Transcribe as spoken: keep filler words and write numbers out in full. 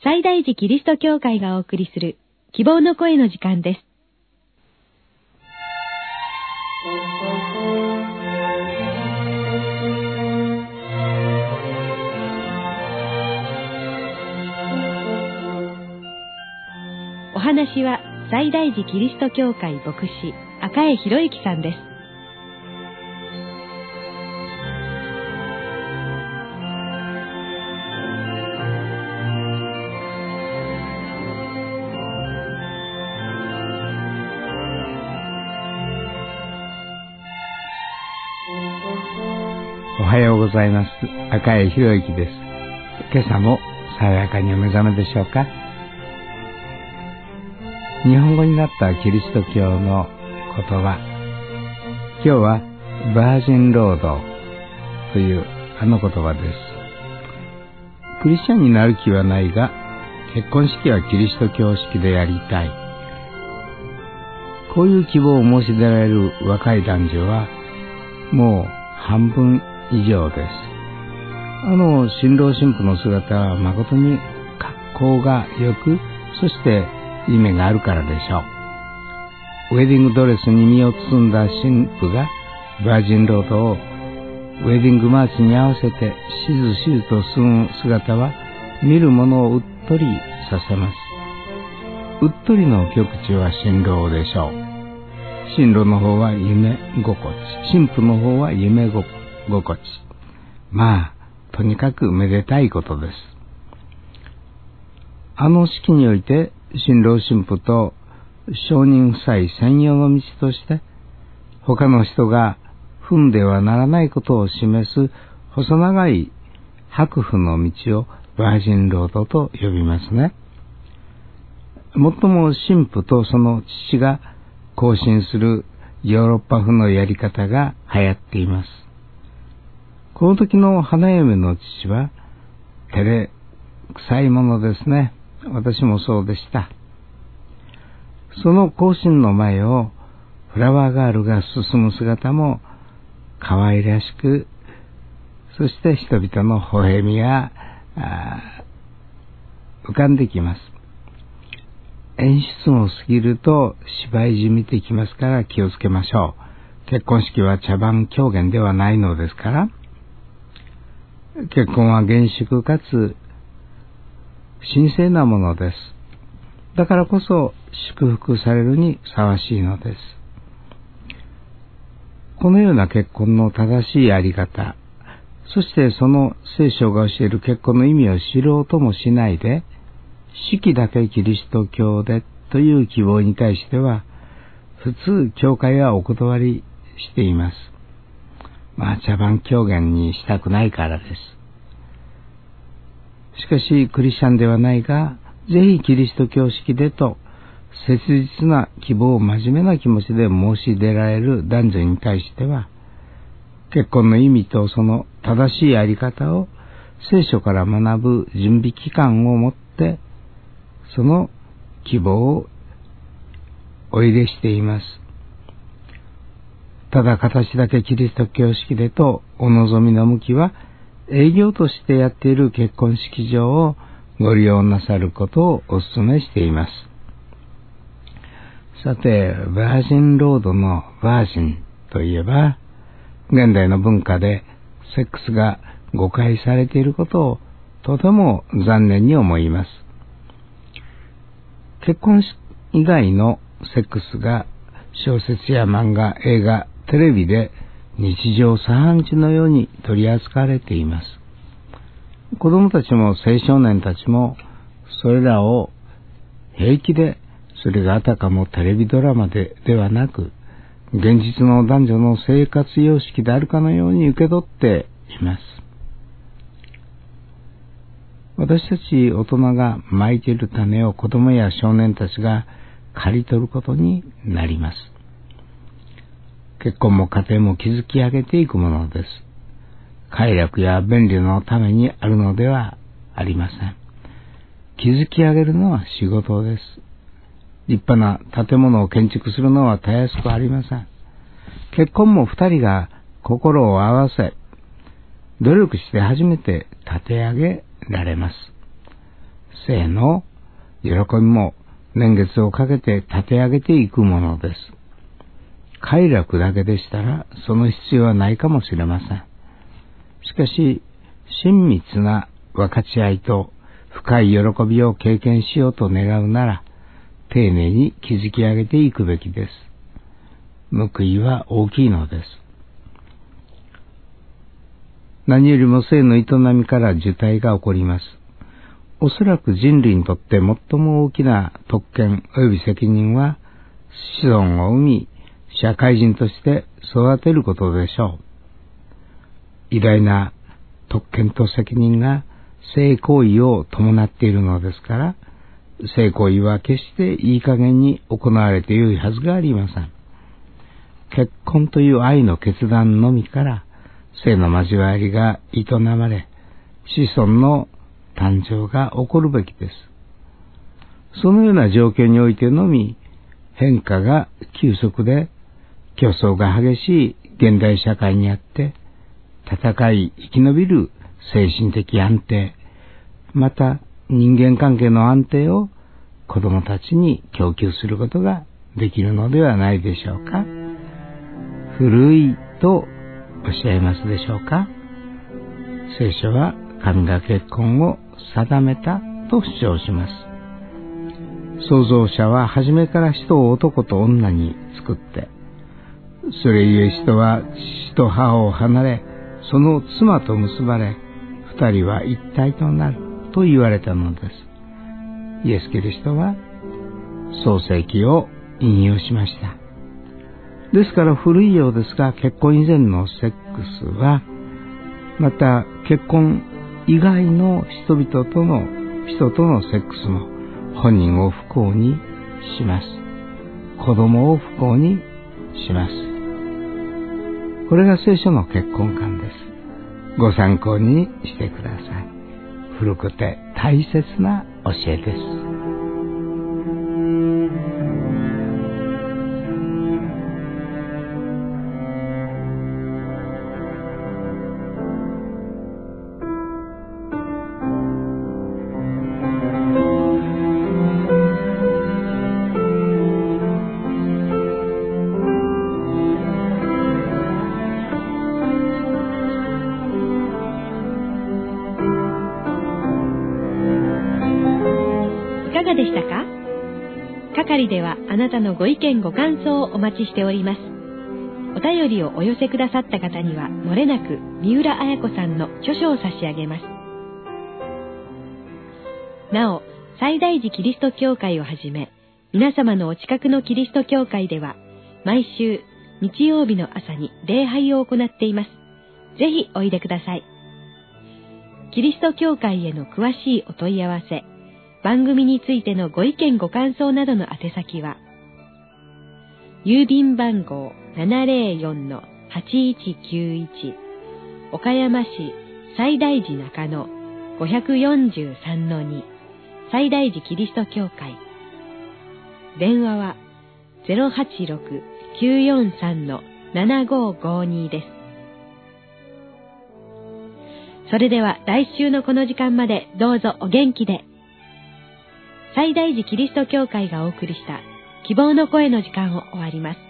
西大寺キリスト教会がお送りする希望の声の時間です。お話は西大寺キリスト教会牧師赤江博之さんです。 おはようございます。赤江博之です。今朝も爽やかにお目覚めでしょうか。日本語になったキリスト教の言葉、今日はバージンロードというあの言葉です。クリスチャンになる気はないが、結婚式はキリスト教式でやりたい、こういう希望を申し出られる若い男女はもう半分以上です。あの新郎新婦の姿は誠に格好が良く、そして夢があるからでしょう。ウェディングドレスに身を包んだ新婦がバージンロードをウェディングマーチに合わせてしずしずと進む姿は見る者をうっとりさせます。うっとりの極致は新郎でしょう。新郎の方は夢心地、新婦の方は夢心地。まあとにかくめでたいことです。あの式において新郎新婦と証人夫妻専用の道として他の人が踏んではならないことを示す細長い白布の道をバージンロードと呼びますね。もっとも新婦とその父が行進するヨーロッパ風のやり方が流行っています。この時の花嫁の父は照れくさいものですね。私もそうでした。その行進の前をフラワーガールが進む姿も可愛らしく、そして人々の微笑みが浮かんできます。演出も過ぎると芝居じみてきますから気をつけましょう。結婚式は茶番狂言ではないのですから。結婚は厳粛かつ神聖なものです。だからこそ祝福されるにふさわしいのです。このような結婚の正しいあり方、そしてその聖書が教える結婚の意味を知ろうともしないで、式だけキリスト教でという希望に対しては、普通教会はお断りしています。まあ茶番狂言にしたくないからです。しかしクリスチャンではないが、ぜひキリスト教式でと切実な希望を真面目な気持ちで申し出られる男女に対しては、結婚の意味とその正しいあり方を聖書から学ぶ準備期間をもってその希望をお入れしています。ただ形だけキリスト教式でとお望みの向きは、営業としてやっている結婚式場をご利用なさることをお勧めしています。さて、バージンロードのバージンといえば、現代の文化でセックスが誤解されていることをとても残念に思います。結婚以外のセックスが小説や漫画、映画、テレビで日常茶飯事のように取り扱われています。子供たちも青少年たちもそれらを平気で、それがあたかもテレビドラマでではなく現実の男女の生活様式であるかのように受け取っています。私たち大人がまいている種を子供や少年たちが刈り取ることになります。結婚も家庭も築き上げていくものです。快楽や便利のためにあるのではありません。築き上げるのは仕事です。立派な建物を建築するのはたやすくありません。結婚も二人が心を合わせ、努力して初めて立て上げられます。 生の喜びも年月をかけて立て上げていくものです。快楽だけでしたらその必要はないかもしれません。しかし、親密な分かち合いと深い喜びを経験しようと願うなら、丁寧に築き上げていくべきです。報いは大きいのです。何よりも生の営みから受胎が起こります。おそらく人類にとって最も大きな特権及び責任は、子孫を生み、社会人として育てることでしょう。偉大な特権と責任が性行為を伴っているのですから、性行為は決していい加減に行われてよいはずがありません。結婚という愛の決断のみから性の交わりが営まれ、子孫の誕生が起こるべきです。そのような状況においてのみ、変化が急速で競争が激しい現代社会にあって、戦い生き延びる精神的安定、また人間関係の安定を子供たちに供給することができるのではないでしょうか。古いとおっしゃいますでしょうか。聖書は神が結婚を定めたと主張します。創造者は初めから人を男と女に作って、それゆえ人は父と母を離れ、その妻と結ばれ、二人は一体となると言われたのです。イエス・キリストは創世記を引用しました。ですから古いようですが、結婚以前のセックスは、また結婚以外の人々との人とのセックスも本人を不幸にします。子供を不幸にします。これが聖書の結婚観です。ご参考にしてください。古くて大切な教えです。 いかがでしたか？係ではあなたのご意見ご感想をお待ちしております。お便りをお寄せくださった方にはもれなく三浦綾子さんの著書を差し上げます。なお、西大寺キリスト教会をはじめ、皆様のお近くのキリスト教会では毎週日曜日の朝に礼拝を行っています。ぜひおいでください。キリスト教会への詳しいお問い合わせ、番組についてのご意見ご感想などの宛先は、郵便番号 ななぜろよんのはちいちきゅういち 岡山市西大寺中野 ごよんさんのに 西大寺キリスト教会。電話は ゼロはちろく きゅうよんさん ななごごに です。それでは来週のこの時間までどうぞお元気で。西大寺キリスト教会がお送りした希望の声の時間を終わります。